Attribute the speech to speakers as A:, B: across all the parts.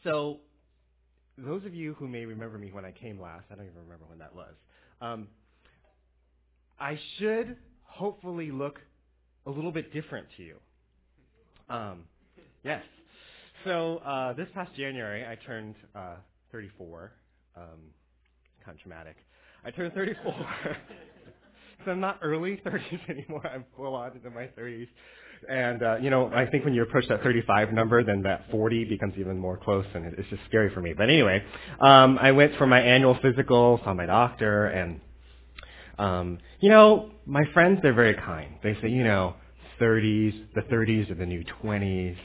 A: So those of you who may remember me when I came last, I don't even remember when that was, I should hopefully look a little bit different to you. Yes. So this past January, I turned 34. Kind of traumatic. I turned 34. So I'm not early 30s anymore. I'm full on into my 30s. And, I think when you approach that 35 number, then that 40 becomes even more close, and it's just scary for me. But anyway, I went for my annual physical, saw my doctor, and, my friends, they're very kind. They say, the 30s are the new 20s,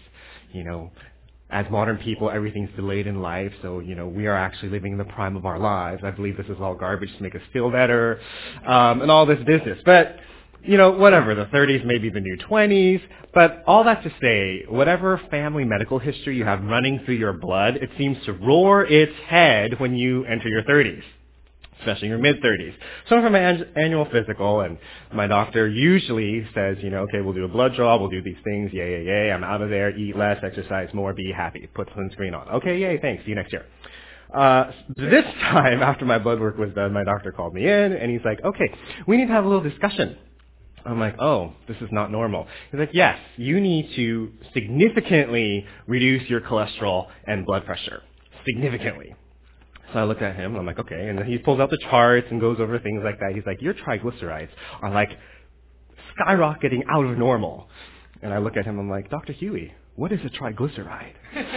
A: as modern people, everything's delayed in life, so, we are actually living in the prime of our lives. I believe this is all garbage to make us feel better, and all this business. But, whatever, the 30s may be the new 20s, but all that to say, whatever family medical history you have running through your blood, it seems to roar its head when you enter your 30s. Especially your mid-30s. So I'm for my annual physical, and my doctor usually says, okay, we'll do a blood draw, we'll do these things, yay, I'm out of there, eat less, exercise more, be happy, put sunscreen on. Okay, yay, thanks, see you next year. This time, after my blood work was done, my doctor called me in, and he's like, okay, we need to have a little discussion. I'm like, oh, this is not normal. He's like, yes, you need to significantly reduce your cholesterol and blood pressure. Significantly. So I looked at him, and I'm like, okay. And then he pulls out the charts and goes over things like that. He's like, your triglycerides are like skyrocketing out of normal. And I look at him, I'm like, Dr. Huey, what is a triglyceride?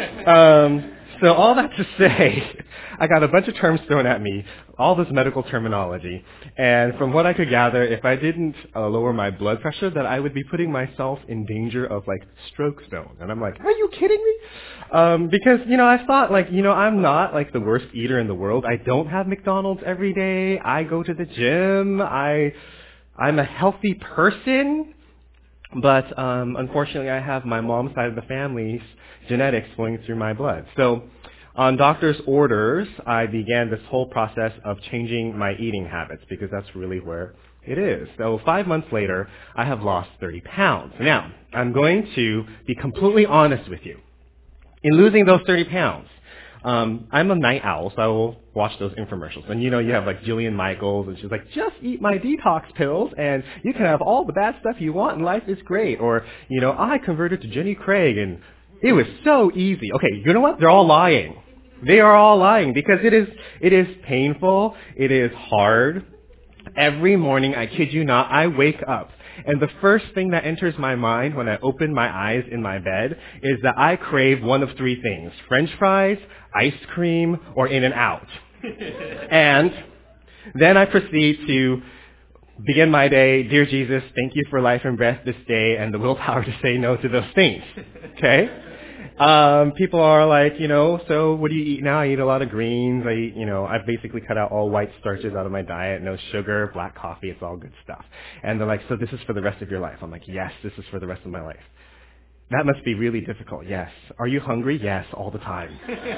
A: So all that to say, I got a bunch of terms thrown at me, all this medical terminology, and from what I could gather, if I didn't lower my blood pressure, that I would be putting myself in danger of, stroke zone. And I'm like, are you kidding me? Because, I thought, I'm not, the worst eater in the world. I don't have McDonald's every day. I go to the gym. I'm a healthy person. But unfortunately, I have my mom's side of the family's genetics flowing through my blood. So on doctor's orders, I began this whole process of changing my eating habits because that's really where it is. So 5 months later, I have lost 30 pounds. Now, I'm going to be completely honest with you. In losing those 30 pounds, I'm a night owl, so I will watch those infomercials. And you have Jillian Michaels, and she's like, just eat my detox pills, and you can have all the bad stuff you want, and life is great. Or, I converted to Jenny Craig, and it was so easy. Okay, you know what? They're all lying. They are all lying, because it is painful. It is hard. Every morning, I kid you not, I wake up. And the first thing that enters my mind when I open my eyes in my bed is that I crave one of three things: French fries, ice cream, or In-N-Out. And then I proceed to begin my day. Dear Jesus, thank you for life and breath this day and the willpower to say no to those things. Okay? People are like, so what do you eat now? I eat a lot of greens. I eat, I've basically cut out all white starches out of my diet. No sugar, black coffee. It's all good stuff. And they're like, so this is for the rest of your life. I'm like, yes, this is for the rest of my life. That must be really difficult. Yes. Are you hungry? Yes, all the time.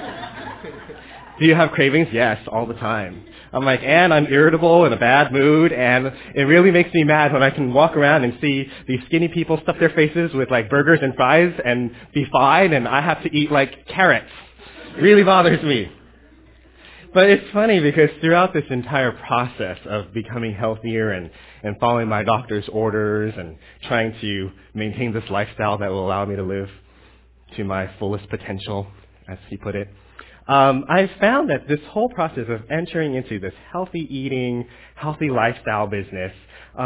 A: Do you have cravings? Yes, all the time. I'm like, and I'm irritable, in a bad mood, and it really makes me mad when I can walk around and see these skinny people stuff their faces with burgers and fries and be fine, and I have to eat carrots. It really bothers me. But it's funny because throughout this entire process of becoming healthier and following my doctor's orders and trying to maintain this lifestyle that will allow me to live to my fullest potential, as he put it, I found that this whole process of entering into this healthy eating, healthy lifestyle business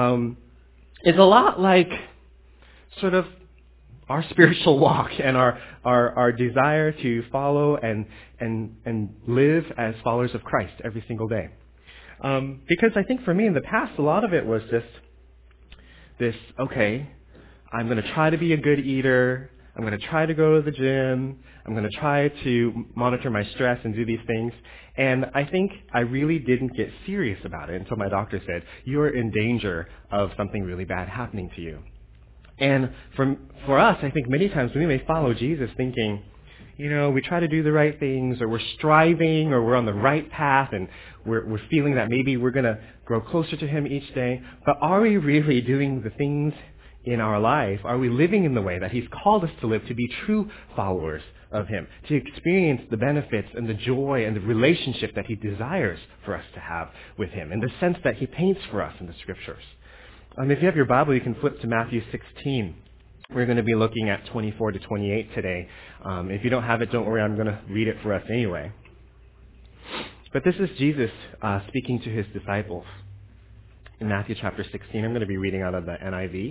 A: is a lot like sort of our spiritual walk and our desire to follow and live as followers of Christ every single day. Because I think for me in the past, a lot of it was just this, okay, I'm going to try to be a good eater. I'm going to try to go to the gym. I'm going to try to monitor my stress and do these things. And I think I really didn't get serious about it until my doctor said, you're in danger of something really bad happening to you. And for us, I think many times we may follow Jesus thinking, we try to do the right things, or we're striving, or we're on the right path, and we're feeling that maybe we're going to grow closer to Him each day. But are we really doing the things in our life, are we living in the way that he's called us to live, to be true followers of him, to experience the benefits and the joy and the relationship that he desires for us to have with him, in the sense that he paints for us in the scriptures? If you have your Bible, you can flip to Matthew 16. We're going to be looking at 24 to 28 today. If you don't have it, don't worry, I'm going to read it for us anyway. But this is Jesus speaking to his disciples. In Matthew chapter 16, I'm going to be reading out of the NIV.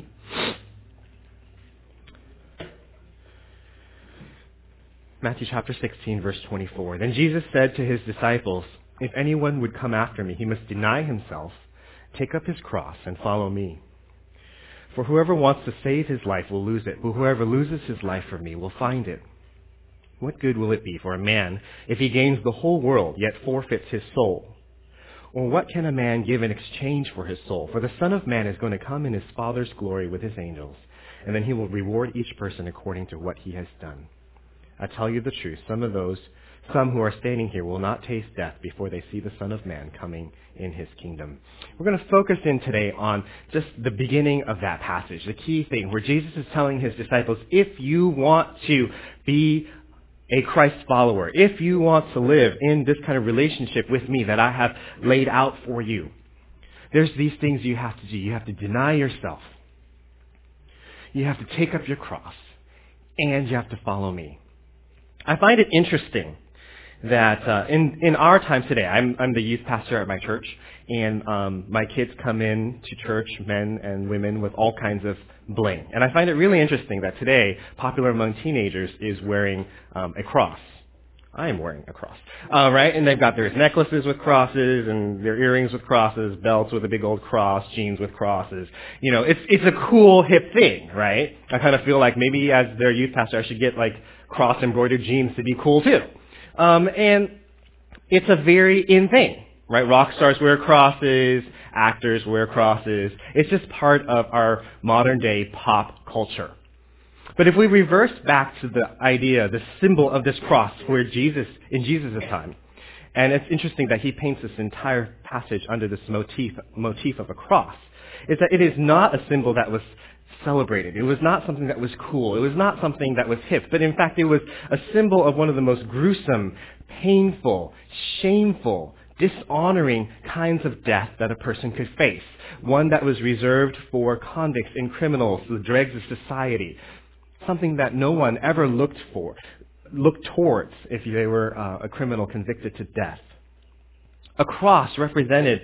A: Matthew chapter 16, verse 24. Then Jesus said to his disciples, "If anyone would come after me, he must deny himself, take up his cross, and follow me. For whoever wants to save his life will lose it, but whoever loses his life for me will find it. What good will it be for a man if he gains the whole world, yet forfeits his soul? Or what can a man give in exchange for his soul? For the Son of Man is going to come in his Father's glory with his angels, and then he will reward each person according to what he has done. I tell you the truth, some who are standing here will not taste death before they see the Son of Man coming in his kingdom." We're going to focus in today on just the beginning of that passage, the key thing, where Jesus is telling his disciples, if you want to be a Christ follower, if you want to live in this kind of relationship with me that I have laid out for you, there's these things you have to do. You have to deny yourself. You have to take up your cross. And you have to follow me. I find it interesting that in our time today, I'm the youth pastor at my church, and my kids come in to church, men and women, with all kinds of bling. And I find it really interesting that today, popular among teenagers is wearing a cross. I am wearing a cross, right? And they've got their necklaces with crosses, and their earrings with crosses, belts with a big old cross, jeans with crosses. You know, it's a cool, hip thing, right? I kind of feel like maybe as their youth pastor, I should get like cross embroidered jeans to be cool too. And it's a very in thing, right? Rock stars wear crosses, actors wear crosses. It's just part of our modern day pop culture. But if we reverse back to the idea, the symbol of this cross, where in Jesus' time, and it's interesting that he paints this entire passage under this motif of a cross, is that it is not a symbol that was celebrated. It was not something that was cool. It was not something that was hip. But in fact, it was a symbol of one of the most gruesome, painful, shameful, dishonoring kinds of death that a person could face. One that was reserved for convicts and criminals, the dregs of society. Something that no one ever looked towards if they were a criminal convicted to death. A cross represented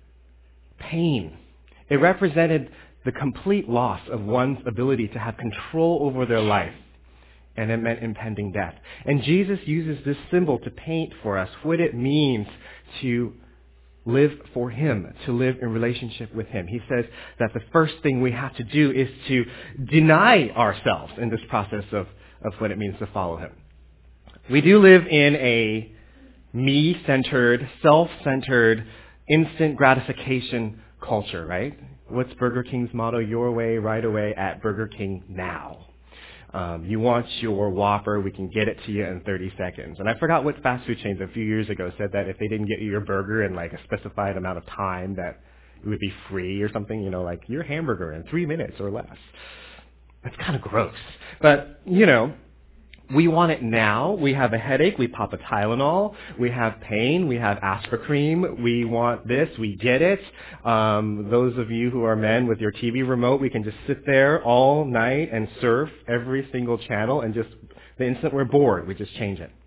A: pain. It represented the complete loss of one's ability to have control over their life. And it meant impending death. And Jesus uses this symbol to paint for us what it means to live for him, to live in relationship with him. He says that the first thing we have to do is to deny ourselves in this process of what it means to follow him. We do live in a me-centered, self-centered, instant gratification culture, right? What's Burger King's motto? Your way, right away, at Burger King now. You want your Whopper, we can get it to you in 30 seconds. And I forgot what fast food chains a few years ago said that if they didn't get you your burger in like a specified amount of time, that it would be free or something, you know, like your hamburger in 3 minutes or less. That's kind of gross. But, you know, we want it now. We have a headache. We pop a Tylenol. We have pain. We have Aspercream. We want this. We get it. Those of you who are men with your TV remote, we can just sit there all night and surf every single channel, and just the instant we're bored, we just change it.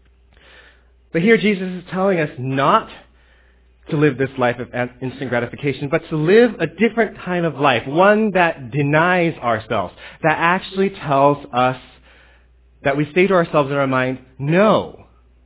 A: But here Jesus is telling us not to live this life of instant gratification, but to live a different kind of life, one that denies ourselves, that actually tells us that we say to ourselves in our mind, no.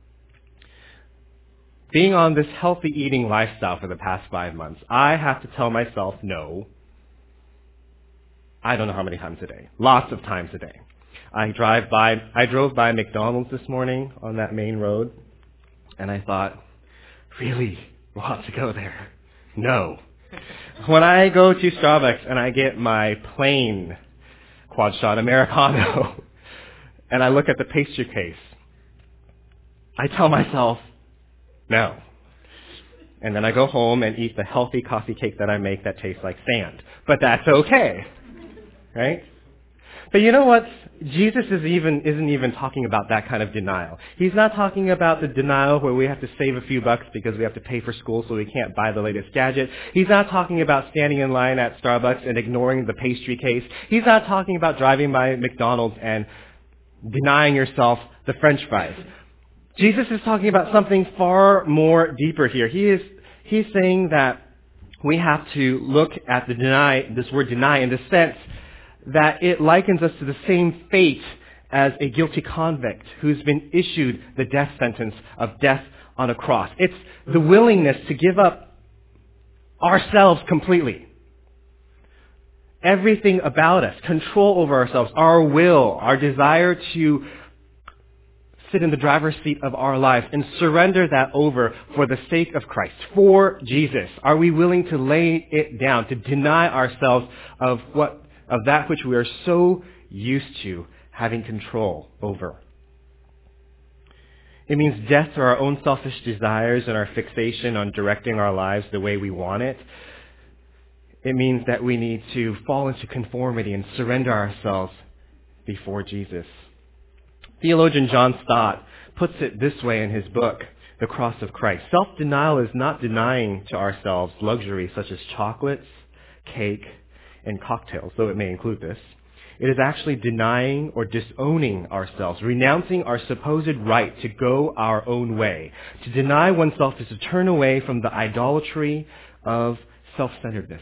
A: Being on this healthy eating lifestyle for the past 5 months, I have to tell myself no. I don't know how many times a day. Lots of times a day. I drove by McDonald's this morning on that main road, and I thought, really? We'll have to go there. No. When I go to Starbucks and I get my plain quad shot Americano, and I look at the pastry case, I tell myself, no. And then I go home and eat the healthy coffee cake that I make that tastes like sand. But that's okay. right? But you know what? Jesus isn't even talking about that kind of denial. He's not talking about the denial where we have to save a few bucks because we have to pay for school so we can't buy the latest gadget. He's not talking about standing in line at Starbucks and ignoring the pastry case. He's not talking about driving by McDonald's and denying yourself the French fries. Jesus is talking about something far more deeper here. He's saying that we have to look at this word deny, in the sense that it likens us to the same fate as a guilty convict who's been issued the death sentence of death on a cross. It's the willingness to give up ourselves completely. Everything about us, control over ourselves, our will, our desire to sit in the driver's seat of our lives and surrender that over for the sake of Christ, for Jesus. Are we willing to lay it down, to deny ourselves of that which we are so used to having control over? It means death to our own selfish desires and our fixation on directing our lives the way we want it. It means that we need to fall into conformity and surrender ourselves before Jesus. Theologian John Stott puts it this way in his book, The Cross of Christ. Self-denial is not denying to ourselves luxuries such as chocolates, cake, and cocktails, though it may include this. It is actually denying or disowning ourselves, renouncing our supposed right to go our own way. To deny oneself is to turn away from the idolatry of self-centeredness.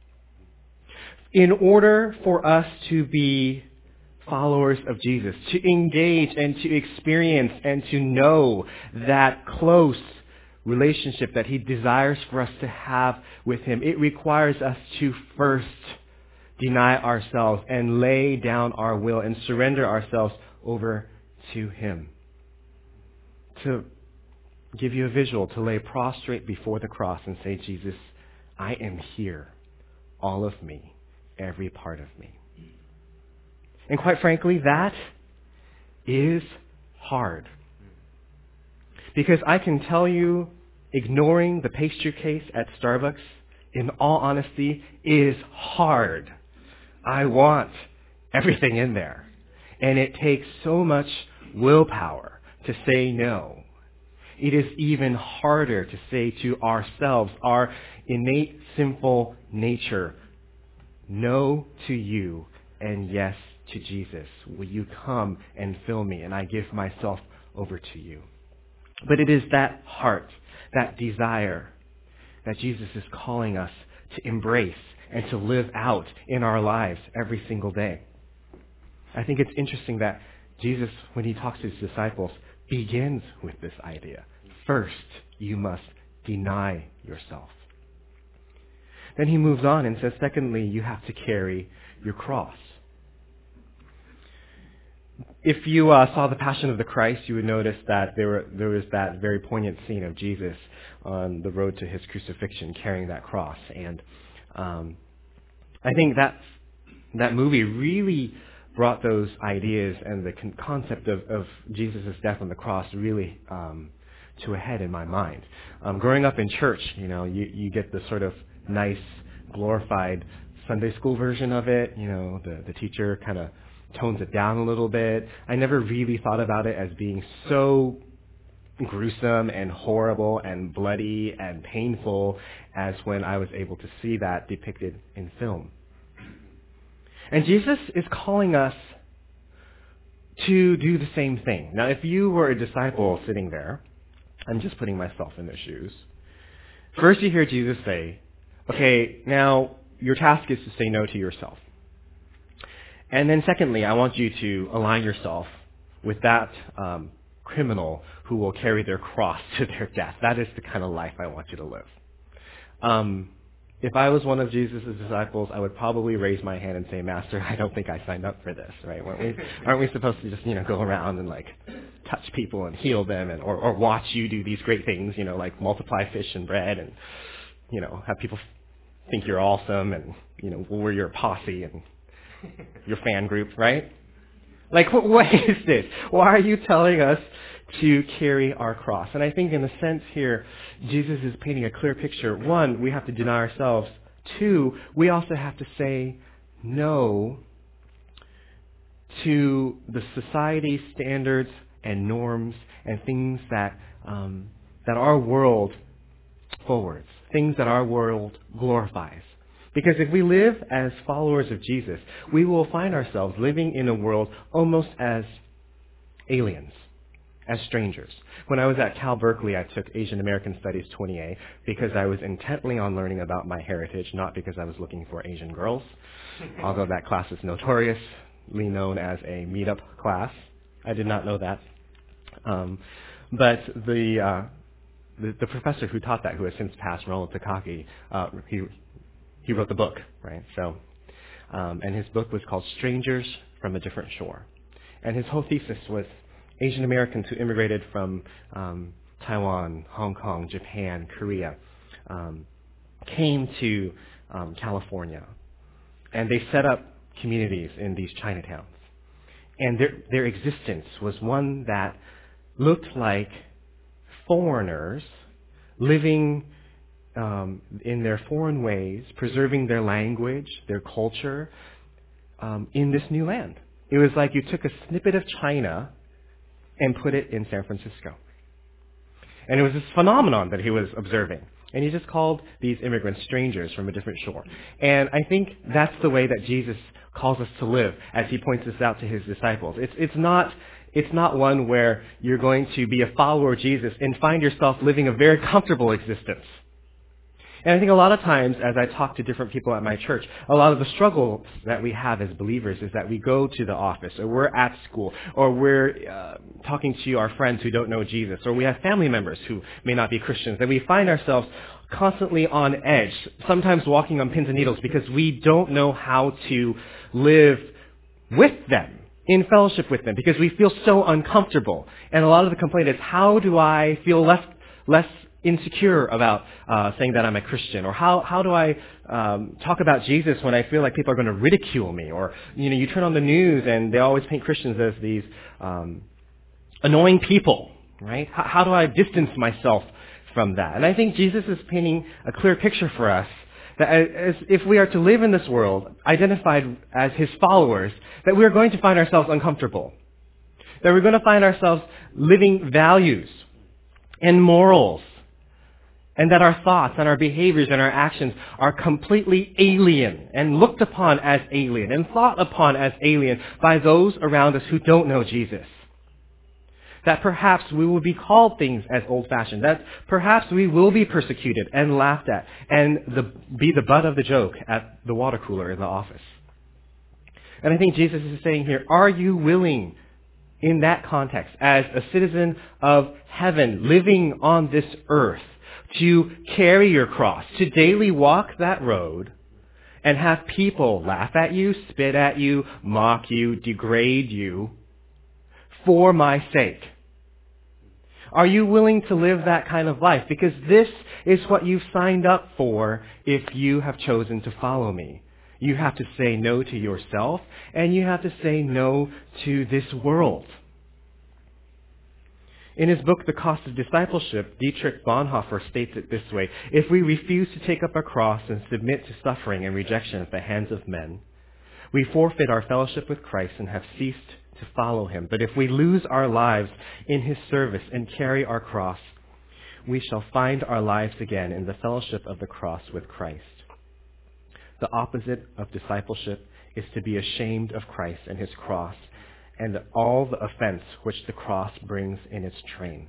A: In order for us to be followers of Jesus, to engage and to experience and to know that close relationship that he desires for us to have with him, it requires us to first deny ourselves and lay down our will and surrender ourselves over to him. To give you a visual, to lay prostrate before the cross and say, Jesus, I am here, all of me, every part of me. And quite frankly, that is hard. Because I can tell you, ignoring the pastry case at Starbucks, in all honesty, is hard. I want everything in there. And it takes so much willpower to say no. It is even harder to say to ourselves, our innate sinful nature, no to you and yes to Jesus. Will you come and fill me? And I give myself over to you. But it is that heart, that desire, that Jesus is calling us to embrace and to live out in our lives every single day. I think it's interesting that Jesus, when he talks to his disciples, begins with this idea. First, you must deny yourself. Then he moves on and says, secondly, you have to carry your cross. If you saw The Passion of the Christ, you would notice that there was that very poignant scene of Jesus on the road to his crucifixion carrying that cross. And I think that movie really brought those ideas and the concept of Jesus' death on the cross really to a head in my mind. Growing up in church, you get the sort of nice, glorified Sunday school version of it. The teacher kind of tones it down a little bit. I never really thought about it as being so gruesome and horrible and bloody and painful as when I was able to see that depicted in film. And Jesus is calling us to do the same thing. Now, if you were a disciple sitting there, I'm just putting myself in their shoes. First you hear Jesus say, okay, now your task is to say no to yourself. And then secondly, I want you to align yourself with that criminal who will carry their cross to their death. That is the kind of life I want you to live. If I was one of Jesus' disciples, I would probably raise my hand and say, Master, I don't think I signed up for this, right? Aren't we supposed to just, go around and touch people and heal them or watch you do these great things, like multiply fish and bread and, have people think you're awesome and, we're your posse and your fan group, right? What is this? Why are you telling us to carry our cross? And I think in a sense here, Jesus is painting a clear picture. One, we have to deny ourselves. Two, we also have to say no to the society standards and norms and things that our world forwards, things that our world glorifies. Because if we live as followers of Jesus, we will find ourselves living in a world almost as aliens, as strangers. When I was at Cal Berkeley, I took Asian American Studies 20A because I was intently on learning about my heritage, not because I was looking for Asian girls, although that class is notoriously known as a meetup class. I did not know that. But the professor who taught that, who has since passed, Ronald Takaki, he wrote the book, right? So, and his book was called Strangers from a Different Shore. And his whole thesis was Asian Americans who immigrated from Taiwan, Hong Kong, Japan, Korea, came to California. And they set up communities in these Chinatowns. And their existence was one that looked like foreigners living in their foreign ways, preserving their language, their culture, in this new land. It was like you took a snippet of China and put it in San Francisco. And it was this phenomenon that he was observing. And he just called these immigrants strangers from a different shore. And I think that's the way that Jesus calls us to live as he points this out to his disciples. It's not one where you're going to be a follower of Jesus and find yourself living a very comfortable existence. And I think a lot of times as I talk to different people at my church, a lot of the struggles that we have as believers is that we go to the office, or we're at school, or we're talking to our friends who don't know Jesus, or we have family members who may not be Christians, and we find ourselves constantly on edge, sometimes walking on pins and needles because we don't know how to live with them, in fellowship with them, because we feel so uncomfortable. And a lot of the complaint is, how do I feel less insecure about saying that I'm a Christian? Or how do I talk about Jesus when I feel like people are going to ridicule me? Or, you turn on the news and they always paint Christians as these annoying people, right? How do I distance myself from that? And I think Jesus is painting a clear picture for us that as if we are to live in this world, identified as his followers, that we are going to find ourselves uncomfortable. That we're going to find ourselves living values and morals, and that our thoughts and our behaviors and our actions are completely alien and looked upon as alien and thought upon as alien by those around us who don't know Jesus. That perhaps we will be called things as old-fashioned. That perhaps we will be persecuted and laughed at and be the butt of the joke at the water cooler in the office. And I think Jesus is saying here, are you willing in that context, as a citizen of heaven living on this earth, to carry your cross, to daily walk that road and have people laugh at you, spit at you, mock you, degrade you for my sake? Are you willing to live that kind of life? Because this is what you've signed up for if you have chosen to follow me. You have to say no to yourself, and you have to say no to this world. In his book, The Cost of Discipleship, Dietrich Bonhoeffer states it this way: if we refuse to take up our cross and submit to suffering and rejection at the hands of men, we forfeit our fellowship with Christ and have ceased to follow him. But if we lose our lives in his service and carry our cross, we shall find our lives again in the fellowship of the cross with Christ. The opposite of discipleship is to be ashamed of Christ and his cross and all the offense which the cross brings in its train.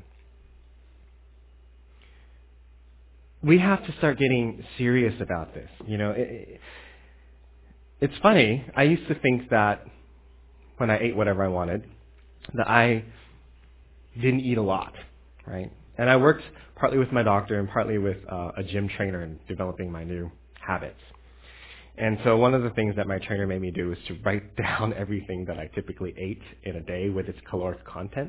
A: We have to start getting serious about this. It's funny. I used to think that when I ate whatever I wanted, that I didn't eat a lot, right? And I worked partly with my doctor and partly with a gym trainer in developing my new habits. And so one of the things that my trainer made me do was to write down everything that I typically ate in a day with its caloric content.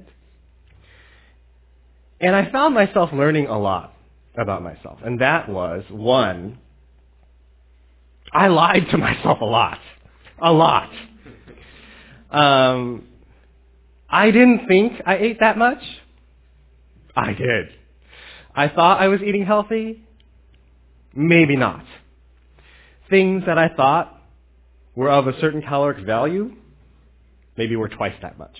A: And I found myself learning a lot about myself. And that was, one, I lied to myself a lot. A lot. I didn't think I ate that much. I did. I thought I was eating healthy. Maybe not. Things that I thought were of a certain caloric value Maybe we're twice that much.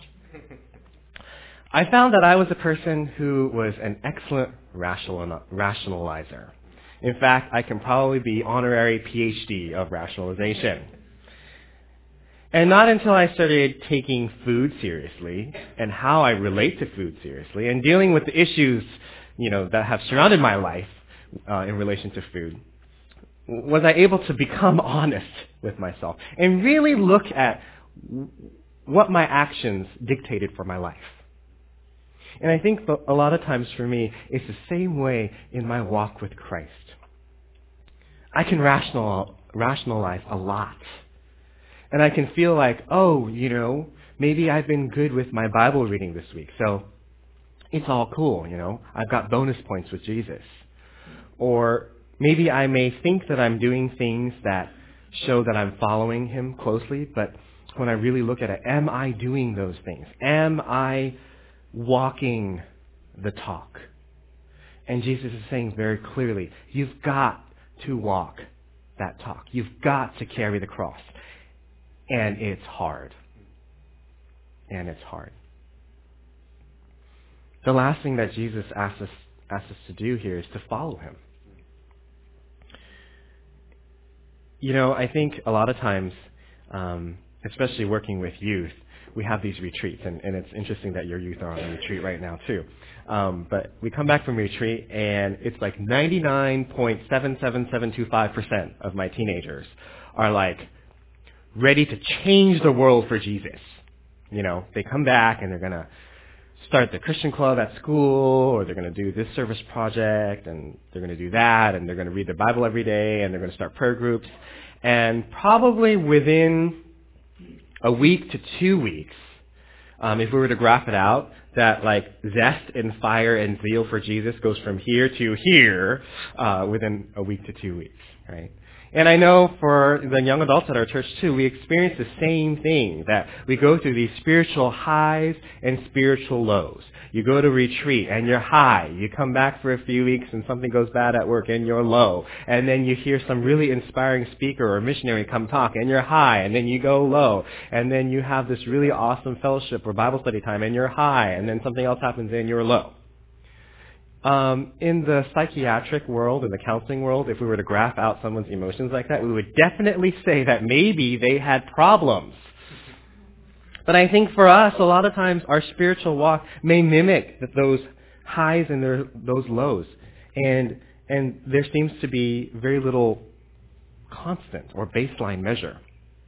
A: I found that I was a person who was an excellent rationalizer. In fact, I can probably be honorary PhD of rationalization. And not until I started taking food seriously and how I relate to food seriously and dealing with the issues, that have surrounded my life in relation to food, was I able to become honest with myself and really look at what my actions dictated for my life. And I think a lot of times for me, it's the same way in my walk with Christ. I can rationalize a lot. And I can feel like, maybe I've been good with my Bible reading this week, so it's all cool, I've got bonus points with Jesus. Or maybe I may think that I'm doing things that show that I'm following him closely, but when I really look at it, am I doing those things? Am I walking the talk? And Jesus is saying very clearly, you've got to walk that talk. You've got to carry the cross. And it's hard. The last thing that Jesus asks us to do here is to follow him. I think a lot of times, especially working with youth, we have these retreats, and it's interesting that your youth are on a retreat right now too. But we come back from retreat, and it's like 99.77725% of my teenagers are like ready to change the world for Jesus. They come back and they're going to start the Christian club at school, or they're going to do this service project, and they're going to do that, and they're going to read their Bible every day, and they're going to start prayer groups. And probably within a week to 2 weeks, if we were to graph it out, that like zest and fire and zeal for Jesus goes from here to here within a week to 2 weeks, right? And I know for the young adults at our church too, we experience the same thing, that we go through these spiritual highs and spiritual lows. You go to retreat and you're high. You come back for a few weeks and something goes bad at work and you're low. And then you hear some really inspiring speaker or missionary come talk and you're high, and then you go low. And then you have this really awesome fellowship or Bible study time and you're high, and then something else happens and you're low. In the psychiatric world, in the counseling world, if we were to graph out someone's emotions like that, we would definitely say that maybe they had problems. But I think for us, a lot of times our spiritual walk may mimic those highs and those lows. And there seems to be very little constant or baseline measure.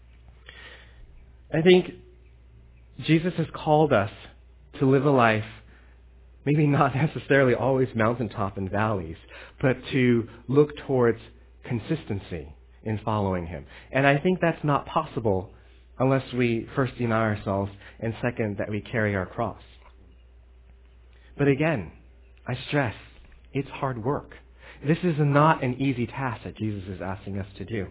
A: I think Jesus has called us to live a life, maybe not necessarily always mountaintop and valleys, but to look towards consistency in following him. And I think that's not possible unless we first deny ourselves, and second, that we carry our cross. But again, I stress, it's hard work. This is not an easy task that Jesus is asking us to do.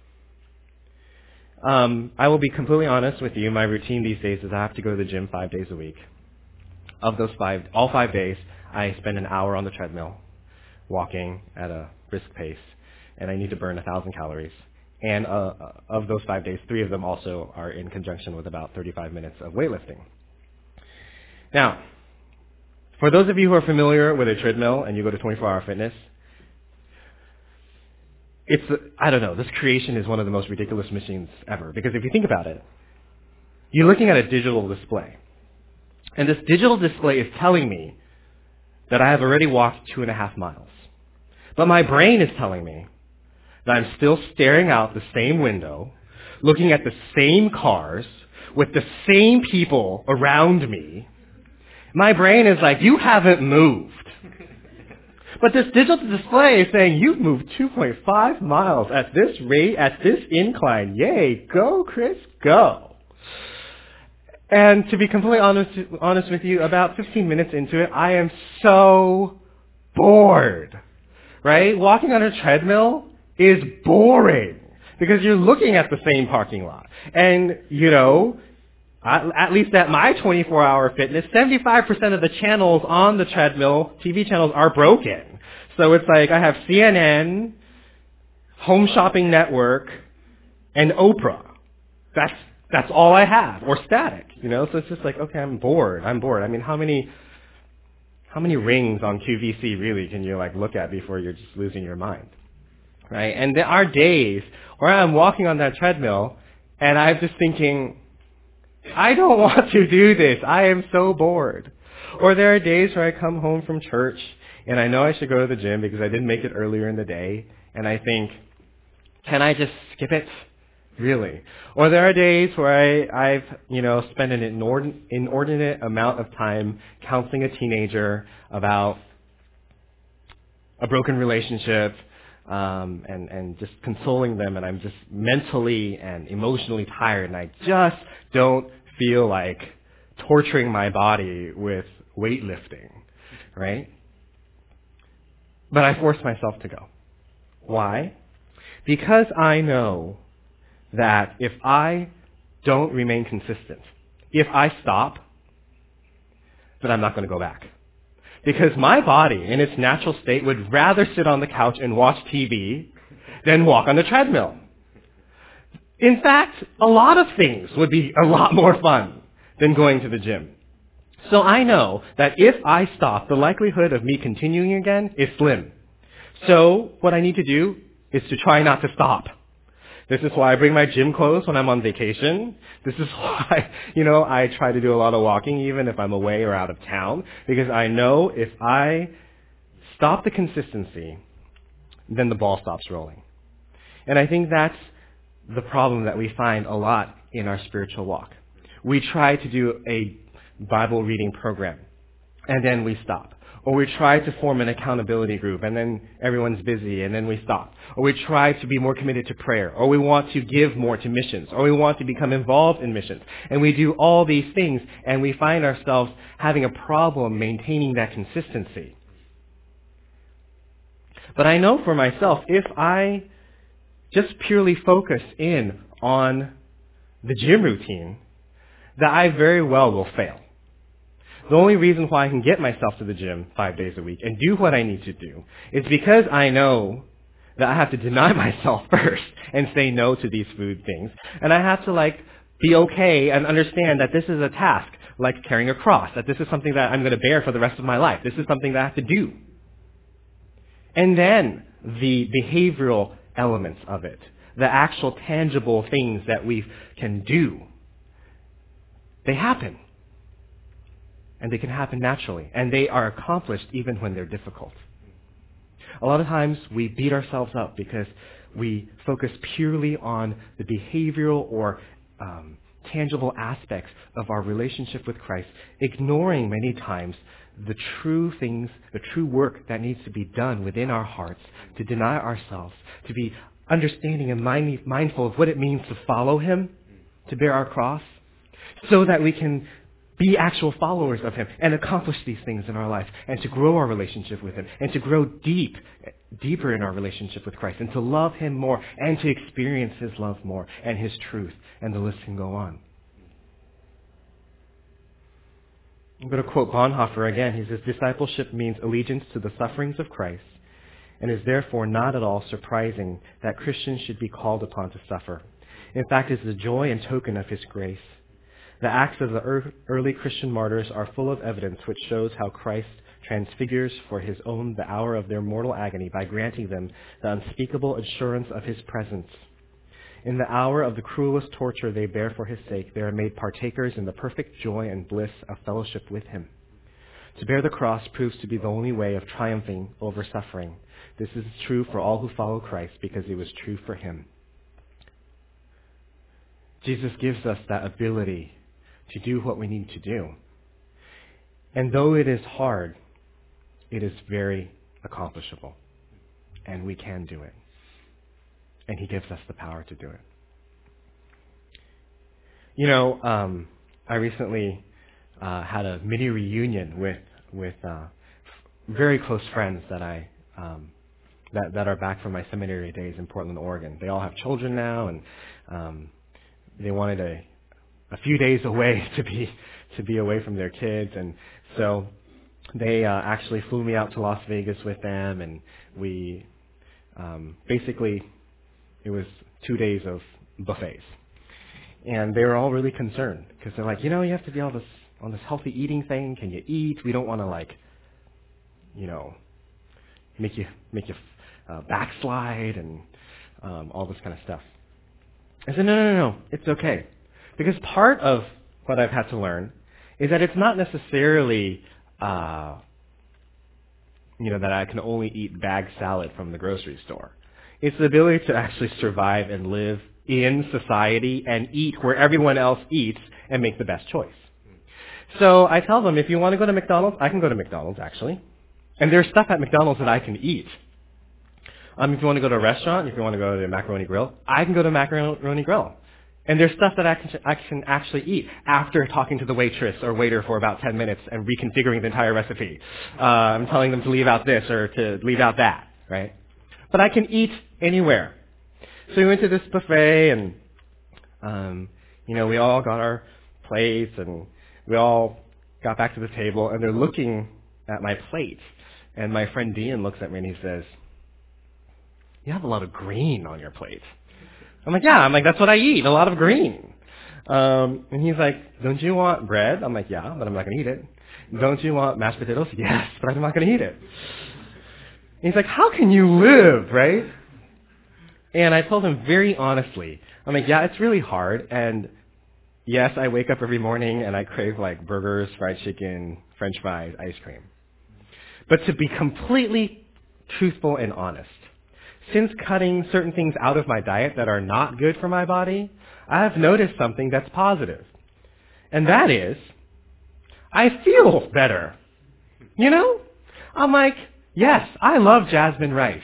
A: I will be completely honest with you. My routine these days is I have to go to the gym 5 days a week. Of those all 5 days, I spend an hour on the treadmill, walking at a brisk pace, and I need to burn 1,000 calories. And of those 5 days, 3 of them also are in conjunction with about 35 minutes of weightlifting. Now, for those of you who are familiar with a treadmill and you go to 24-Hour Fitness, this creation is one of the most ridiculous machines ever. Because if you think about it, you're looking at a digital display. And this digital display is telling me that I have already walked 2.5 miles. But my brain is telling me that I'm still staring out the same window, looking at the same cars, with the same people around me. My brain is like, you haven't moved. But this digital display is saying, you've moved 2.5 miles at this rate, at this incline. Yay, go, Chris, go. And to be completely honest with you, about 15 minutes into it, I am so bored, right? Walking on a treadmill is boring because you're looking at the same parking lot. And, at least at my 24-Hour Fitness, 75% of the channels on the treadmill, TV channels, are broken. So it's like I have CNN, Home Shopping Network, and Oprah. That's all I have, or static, So it's just like, okay, I'm bored. I mean, how many rings on QVC really can you look at before you're just losing your mind, right? And there are days where I'm walking on that treadmill and I'm just thinking, I don't want to do this. I am so bored. Or there are days where I come home from church and I know I should go to the gym because I didn't make it earlier in the day, and I think, can I just skip it? Really? Or there are days where I've spent an inordinate amount of time counseling a teenager about a broken relationship, and just consoling them, and I'm just mentally and emotionally tired, and I just don't feel like torturing my body with weightlifting, right? But I force myself to go. Why? Because I know that if I don't remain consistent, if I stop, then I'm not going to go back. Because my body, in its natural state, would rather sit on the couch and watch TV than walk on the treadmill. In fact, a lot of things would be a lot more fun than going to the gym. So I know that if I stop, the likelihood of me continuing again is slim. So what I need to do is to try not to stop. This is why I bring my gym clothes when I'm on vacation. This is why, I try to do a lot of walking even if I'm away or out of town, because I know if I stop the consistency, then the ball stops rolling. And I think that's the problem that we find a lot in our spiritual walk. We try to do a Bible reading program, and then we stop. Or we try to form an accountability group, and then everyone's busy, and then we stop. Or we try to be more committed to prayer. Or we want to give more to missions. Or we want to become involved in missions. And we do all these things, and we find ourselves having a problem maintaining that consistency. But I know for myself, if I just purely focus in on the gym routine, that I very well will fail. The only reason why I can get myself to the gym 5 days a week and do what I need to do is because I know that I have to deny myself first and say no to these food things. And I have to be okay and understand that this is a task, like carrying a cross, that this is something that I'm going to bear for the rest of my life. This is something that I have to do. And then the behavioral elements of it, the actual tangible things that we can do, they happen. And they can happen naturally. And they are accomplished even when they're difficult. A lot of times we beat ourselves up because we focus purely on the behavioral or tangible aspects of our relationship with Christ, ignoring many times the true things, the true work that needs to be done within our hearts to deny ourselves, to be understanding and mindful of what it means to follow Him, to bear our cross, so that we can be actual followers of Him and accomplish these things in our life, and to grow our relationship with Him, and to grow deeper in our relationship with Christ, and to love Him more, and to experience His love more, and His truth, and the list can go on. I'm going to quote Bonhoeffer again. He says, "Discipleship means allegiance to the sufferings of Christ, and is therefore not at all surprising that Christians should be called upon to suffer. In fact, it is a joy and token of His grace. The acts of the early Christian martyrs are full of evidence which shows how Christ transfigures for His own the hour of their mortal agony by granting them the unspeakable assurance of His presence. In the hour of the cruelest torture they bear for His sake, they are made partakers in the perfect joy and bliss of fellowship with Him. To bear the cross proves to be the only way of triumphing over suffering. This is true for all who follow Christ because it was true for Him." Jesus gives us that ability to do what we need to do. And though it is hard, it is very accomplishable. And we can do it. And He gives us the power to do it. I recently had a mini reunion with very close friends that that are back from my seminary days in Portland, Oregon. They all have children now, and they wanted a few days away to be away from their kids, and so they actually flew me out to Las Vegas with them, and we basically it was 2 days of buffets. And they were all really concerned because they're like, you have to be on this healthy eating thing. Can you eat? We don't want to make you backslide and all this kind of stuff. I said, no, it's okay. Because part of what I've had to learn is that it's not necessarily, that I can only eat bag salad from the grocery store. It's the ability to actually survive and live in society and eat where everyone else eats and make the best choice. So I tell them, if you want to go to McDonald's, I can go to McDonald's, actually. And there's stuff at McDonald's that I can eat. If you want to go to a restaurant, if you want to go to Macaroni Grill, I can go to Macaroni Grill. And there's stuff that I can actually eat after talking to the waitress or waiter for about 10 minutes and reconfiguring the entire recipe. I'm telling them to leave out this or to leave out that, right? But I can eat anywhere. So we went to this buffet and, we all got our plates and we all got back to the table and they're looking at my plate. And my friend Dean looks at me and he says, "You have a lot of green on your plate." I'm like, "Yeah." I'm like, "That's what I eat, a lot of green." And he's like, "Don't you want bread?" I'm like, "Yeah, but I'm not going to eat it." "Don't you want mashed potatoes?" "Yes, but I'm not going to eat it." And he's like, "How can you live, right?" And I told him very honestly, I'm like, "Yeah, it's really hard. And yes, I wake up every morning and I crave like burgers, fried chicken, French fries, ice cream." But to be completely truthful and honest, since cutting certain things out of my diet that are not good for my body, I have noticed something that's positive. And that is, I feel better. I'm like, yes, I love jasmine rice.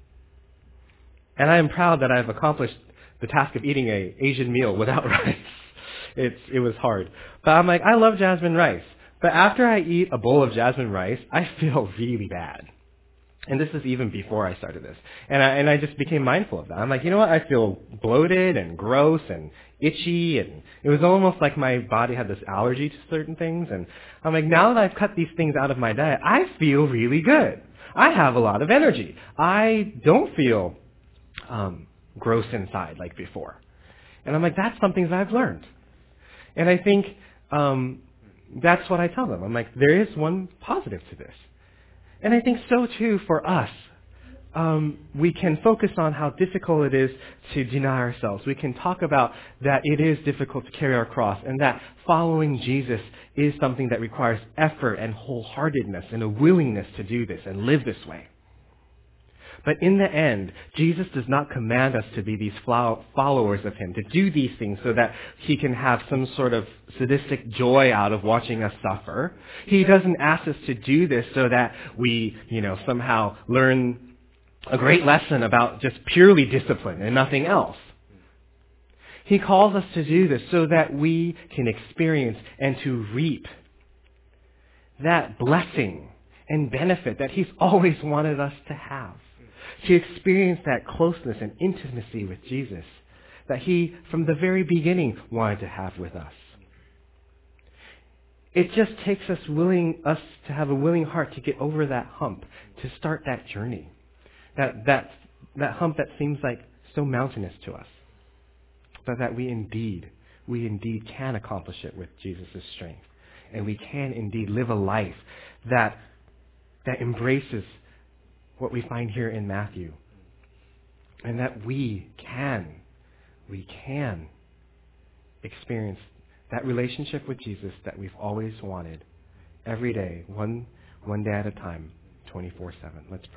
A: And I am proud that I've accomplished the task of eating an Asian meal without rice. It was hard. But I'm like, I love jasmine rice. But after I eat a bowl of jasmine rice, I feel really bad. And this is even before I started this. And I just became mindful of that. I'm like, you know what? I feel bloated and gross and itchy. And it was almost like my body had this allergy to certain things. And I'm like, now that I've cut these things out of my diet, I feel really good. I have a lot of energy. I don't feel gross inside like before. And I'm like, that's something that I've learned. And I think that's what I tell them. I'm like, there is one positive to this. And I think so too for us. We can focus on how difficult it is to deny ourselves. We can talk about that it is difficult to carry our cross and that following Jesus is something that requires effort and wholeheartedness and a willingness to do this and live this way. But in the end, Jesus does not command us to be these followers of him, to do these things so that he can have some sort of sadistic joy out of watching us suffer. He doesn't ask us to do this so that we, somehow learn a great lesson about just purely discipline and nothing else. He calls us to do this so that we can experience and to reap that blessing and benefit that he's always wanted us to have. To experience that closeness and intimacy with Jesus that he, from the very beginning, wanted to have with us. It just takes us to have a willing heart to get over that hump, to start that journey. That hump that seems like so mountainous to us. But that we indeed can accomplish it with Jesus' strength. And we can indeed live a life that embraces what we find here in Matthew. And that we can experience that relationship with Jesus that we've always wanted every day, one day at a time, 24/7. Let's pray.